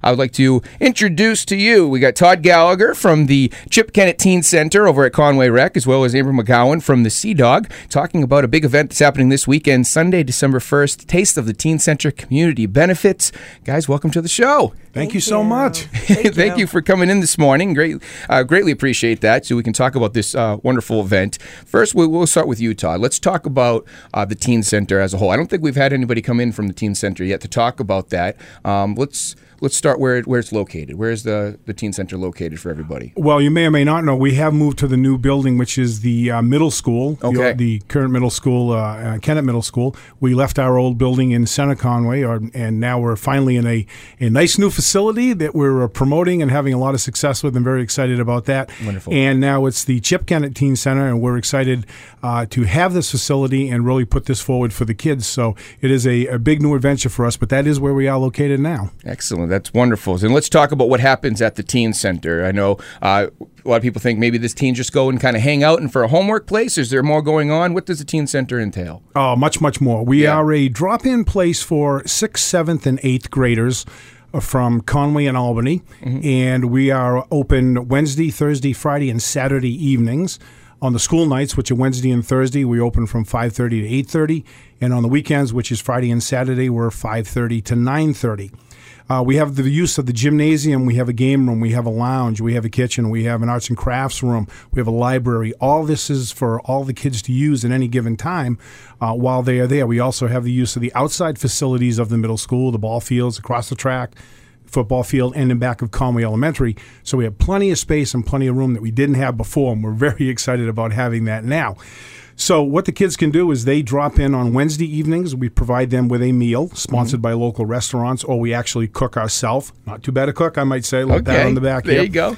I would like to introduce to you, we got Todd Gallagher from the Chip Kennett Teen Center over at Conway Rec, as well as Amber McGowan from the Sea Dog, talking about a big event that's happening this weekend, Sunday, December 1st, Taste of the Teen Center Community Benefits. Guys, welcome to the show. Thank you so much. Thank you for coming in this morning. Greatly appreciate that, so we can talk about this wonderful event. First, we'll start with you, Todd. Let's talk about the Teen Center as a whole. I don't think we've had anybody come in from the Teen Center yet to talk about that. Let's start where it's located. Where is the Teen Center located for everybody? Well, you may or may not know, we have moved to the new building, which is the middle school, the current middle school, Kennett Middle School. We left our old building in Center Conway, and now we're finally in a nice new facility that we're promoting and having a lot of success with, and very excited about that. Wonderful. And now it's the Chip Kennett Teen Center, and we're excited to have this facility and really put this forward for the kids. So it is a big new adventure for us, but that is where we are located now. Excellent. That's wonderful. And let's talk about what happens at the Teen Center. I know a lot of people think maybe this teen just go and kind of hang out and for a homework place. Is there more going on? What does the Teen Center entail? Oh, much, much more. We are a drop-in place for 6th, 7th, and 8th graders from Conway and Albany. Mm-hmm. And we are open Wednesday, Thursday, Friday, and Saturday evenings. On the school nights, which are Wednesday and Thursday, we open from 5:30 to 8:30. And on the weekends, which is Friday and Saturday, we're 5:30 to 9:30. We have the use of the gymnasium. We have a game room. We have a lounge. We have a kitchen. We have an arts and crafts room. We have a library. All this is for all the kids to use at any given time while they are there. We also have the use of the outside facilities of the middle school, the ball fields across the track, football field, and in back of Conway Elementary. So we have plenty of space and plenty of room that we didn't have before, and we're very excited about having that now. So what the kids can do is they drop in on Wednesday evenings. We provide them with a meal sponsored by local restaurants, or we actually cook ourselves. Not too bad a cook, I might say. Let that on the back. There you go.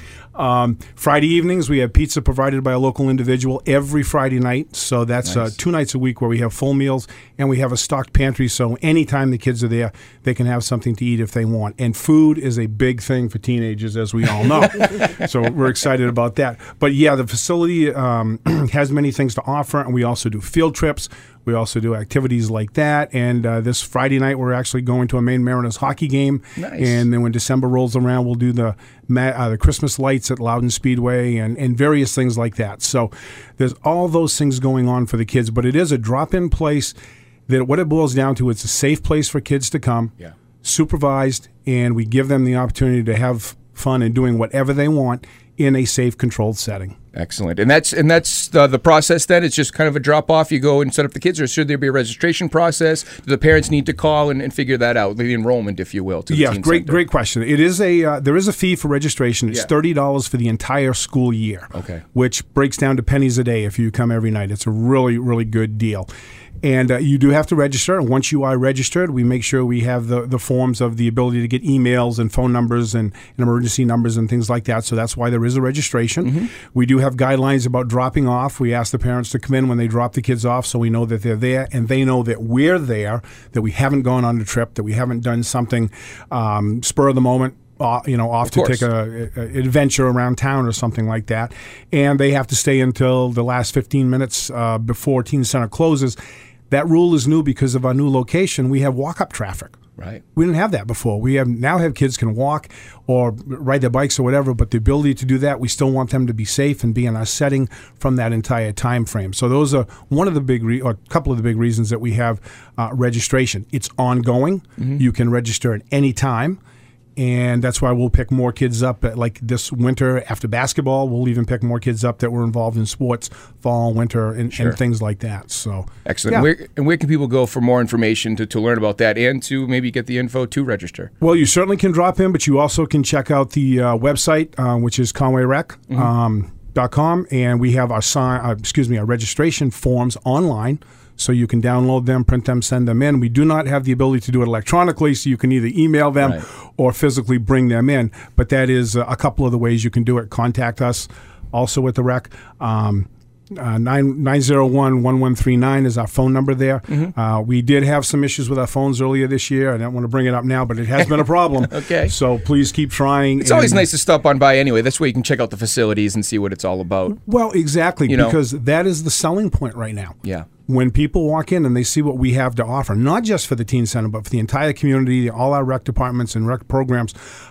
Friday evenings, we have pizza provided by a local individual every Friday night. So that's nice. 2 nights a week where we have full meals, and we have a stocked pantry. So anytime the kids are there, they can have something to eat if they want. And food is a big thing for teenagers, as we all know. So we're excited about that. But yeah, the facility has many things to offer, and we also do field trips. We also do activities like that. And this Friday night, we're actually going to a Maine Mariners hockey game. Nice. And then when December rolls around, we'll do the Christmas lights at Loudon Speedway and various things like that. So there's all those things going on for the kids. But it is a drop-in place that what it boils down to, it's a safe place for kids to come, supervised, and we give them the opportunity to have fun and doing whatever they want in a safe, controlled setting. Excellent. And that's the process then? It's just kind of a drop-off, you go and set up the kids, or should there be a registration process? Do the parents need to call and figure that out, the enrollment, if you will, to the Teen Center? Great question. It is there is a fee for registration. It's $30 for the entire school year, which breaks down to pennies a day if you come every night. It's a really, really good deal. And you do have to register. And once you are registered, we make sure we have the forms of the ability to get emails and phone numbers and emergency numbers and things like that. So that's why there is a registration. Mm-hmm. We do have guidelines about dropping off. We ask the parents to come in when they drop the kids off so we know that they're there and they know that we're there, that we haven't gone on a trip, that we haven't done something spur of the moment. Off to take an adventure around town or something like that. And they have to stay until the last 15 minutes before Teen Center closes. That rule is new because of our new location. We have walk-up traffic. Right. We didn't have that before. We now have kids can walk or ride their bikes or whatever, but the ability to do that, we still want them to be safe and be in our setting from that entire time frame. So those are one of the big, or a couple of the big reasons that we have registration. It's ongoing. Mm-hmm. You can register at any time. And that's why we'll pick more kids up like this winter after basketball. We'll even pick more kids up that were involved in sports, fall, winter, and things like that. So excellent. Yeah. Where can people go for more information to learn about that and to maybe get the info to register? Well, you certainly can drop in, but you also can check out the website, which is conwayrec.com, and we have our registration forms online. So you can download them, print them, send them in. We do not have the ability to do it electronically, so you can either email them or physically bring them in. But that is a couple of the ways you can do it. Contact us also at the rec. 901-1139 is our phone number there. Mm-hmm. We did have some issues with our phones earlier this year. I don't want to bring it up now, but it has been a problem. Okay. So please keep trying. It's always nice to stop on by anyway. That's where you can check out the facilities and see what it's all about. Well, exactly, because that is the selling point right now. Yeah. When people walk in and they see what we have to offer, not just for the Teen Center, but for the entire community, all our rec departments and rec programs,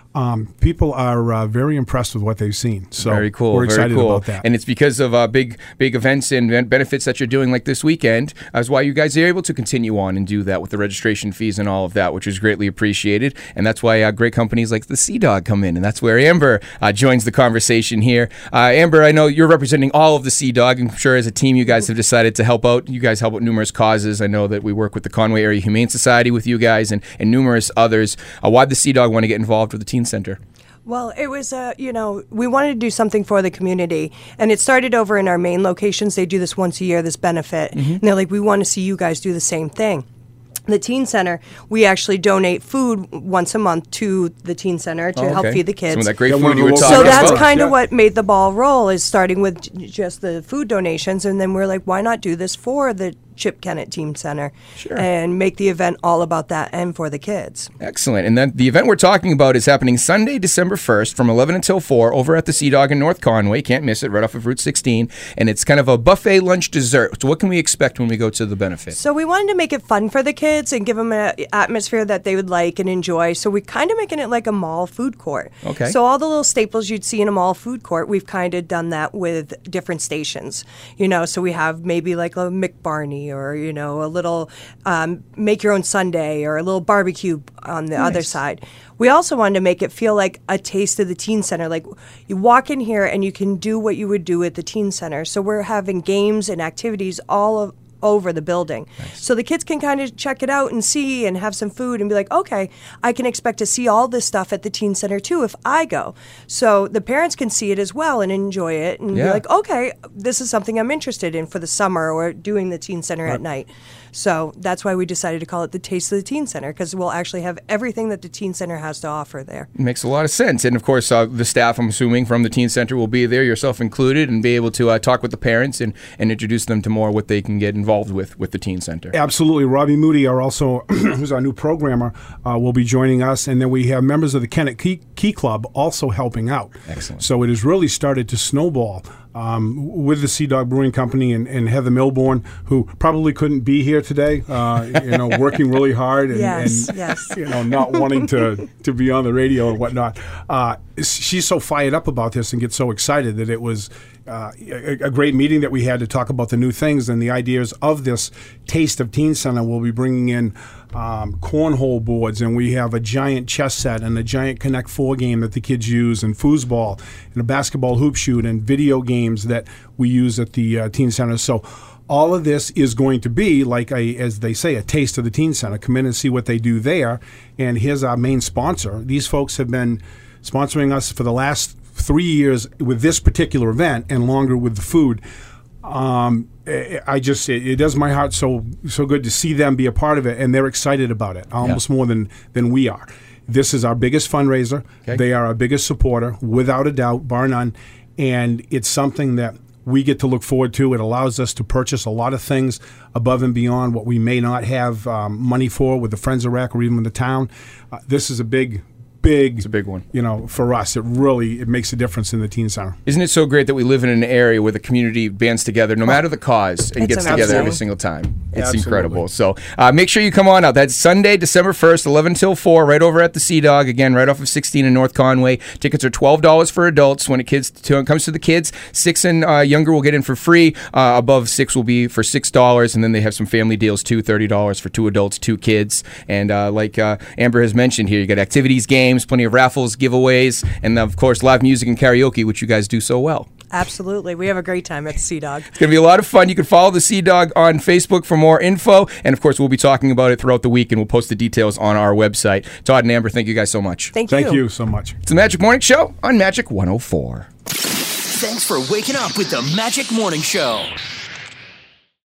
people are very impressed with what they've seen. So very cool. We're excited very cool. about that. And it's because of big events and benefits that you're doing like this weekend. That's why you guys are able to continue on and do that with the registration fees and all of that, which is greatly appreciated. And that's why great companies like the Sea Dog come in. And that's where Amber joins the conversation here. Amber, I know you're representing all of the Sea Dog. I'm sure as a team you guys have decided to help out. You guys help out numerous causes. I know that we work with the Conway Area Humane Society with you guys and numerous others. Why did the Sea Dog want to get involved with the Teen Center? Well, it was, we wanted to do something for the community, and it started over in our main locations. They do this once a year, this benefit, and they're like, we want to see you guys do the same thing. The Teen Center, we actually donate food once a month to the Teen Center to help feed the kids. Some of that great food you were talking So about. that's kind of what made the ball roll, is starting with just the food donations, and then we're like, why not do this for the Chip Kennett Teen Center and make the event all about that and for the kids. Excellent. And then the event we're talking about is happening Sunday, December 1st from 11 until 4 over at the Sea Dog in North Conway. Can't miss it, right off of Route 16. And it's kind of a buffet lunch dessert. So what can we expect when we go to the benefit? So we wanted to make it fun for the kids and give them an atmosphere that they would like and enjoy. So we're kind of making it like a mall food court. Okay. So all the little staples you'd see in a mall food court, we've kind of done that with different stations. So we have maybe like a McBarney or, a little make your own sundae or a little barbecue on the other side. We also wanted to make it feel like a taste of the Teen Center. Like you walk in here and you can do what you would do at the Teen Center. So we're having games and activities all over the building. Nice. So the kids can kind of check it out and see and have some food and be like, okay, I can expect to see all this stuff at the Teen Center too if I go. So the parents can see it as well and enjoy it and be like, okay, this is something I'm interested in for the summer or doing the Teen Center at night. So that's why we decided to call it the Taste of the Teen Center, because we'll actually have everything that the Teen Center has to offer there. It makes a lot of sense. And of course, the staff, I'm assuming, from the Teen Center will be there, yourself included, and be able to talk with the parents and introduce them to more what they can get involved with the Teen Center. Absolutely. Robbie Moody, who's our new programmer, will be joining us. And then we have members of the Kennett Key Club also helping out. Excellent. So it has really started to snowball. With the Sea Dog Brewing Company and Heather Milbourne, who probably couldn't be here today, working really hard and not wanting to be on the radio and whatnot. She's so fired up about this and gets so excited that it was a great meeting that we had to talk about the new things and the ideas of this Taste of Teen Center. We'll be bringing in cornhole boards, and we have a giant chess set and a giant Connect 4 game that the kids use, and foosball and a basketball hoop shoot and video games that we use at the Teen Center. So all of this is going to be like as they say, a taste of the Teen Center. Come in and see what they do there. And here's our main sponsor. These folks have been sponsoring us for the last 3 years with this particular event and longer with the food. It does my heart so good to see them be a part of it, and they're excited about it almost more than we are. This is our biggest fundraiser. Okay. They are our biggest supporter, without a doubt, bar none, and it's something that we get to look forward to. It allows us to purchase a lot of things above and beyond what we may not have money for with the Friends of Rec or even with the town. This is it's a big one. For us, it makes a difference in the Teen Center. Isn't it so great that we live in an area where the community bands together, no matter the cause, and gets together every single time? It's incredible. So make sure you come on out. That's Sunday, December 1st, 11 till 4, right over at the Sea Dog. Again, right off of 16 in North Conway. Tickets are $12 for adults. When it comes to the kids, 6 and younger will get in for free. Above 6 will be for $6, and then they have some family deals too, $30 for 2 adults, 2 kids. And like Amber has mentioned here, you got activities, games, plenty of raffles, giveaways, and of course live music and karaoke, which you guys do so well. Absolutely. We have a great time at the Sea Dog. It's going to be a lot of fun. You can follow the Sea Dog on Facebook for more info, and of course we'll be talking about it throughout the week, and we'll post the details on our website. Todd and Amber, thank you guys so much. Thank you. Thank you so much. It's the Magic Morning Show on Magic 104. Thanks for waking up with the Magic Morning Show.